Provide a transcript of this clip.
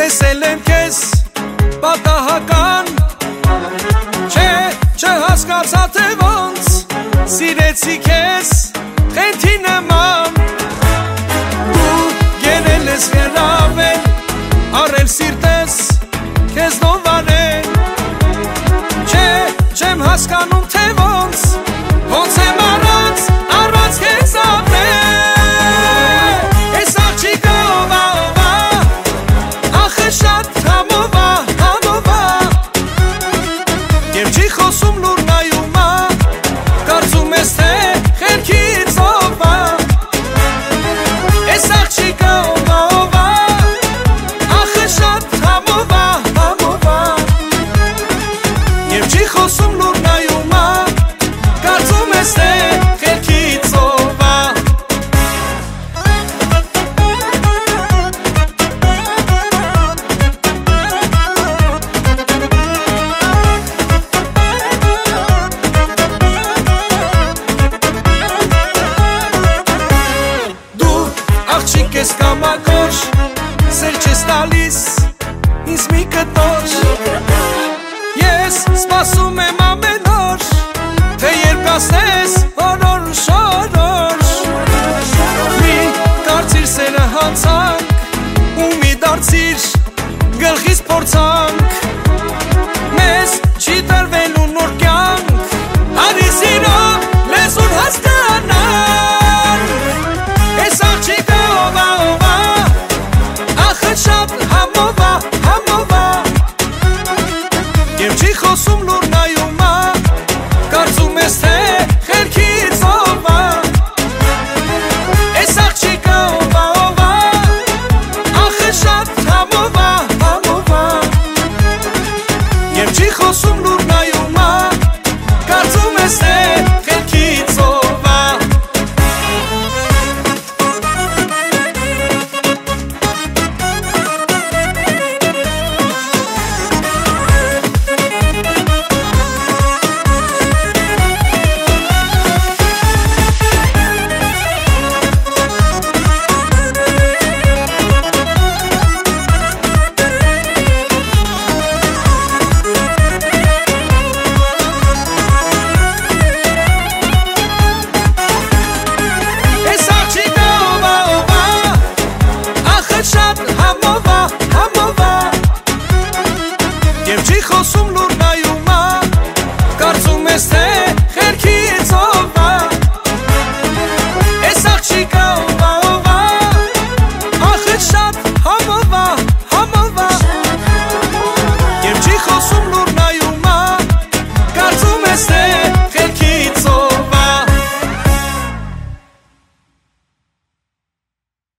տեսել եմ քեզ պատահական չհասկացա թե ոնց սիրեցի քեզ խենթի նման դու գերել ես հեռավել առել սիրտես քեզ նովարել չեմ հասկանում թե ոնց եմ առանց քեզ ապրել ես աղջիկը ով ախը շատ համովա Եվ չի խոսում լուր նայում կարծում ես թե խելքից ով Ես աղջիկը ով ախը շատ համովա Եվ չի խոսում լուր նայում կարծում ես թե խելքից ով Աղջիկ ես կամակոր, սեր չես տալիս, ինձ մի կտոր Ես սպասում եմ ամեն օր, թե երբ ասես օրոր շորոր Մի դարձիր սերը հանցանք, ու մի դարձիր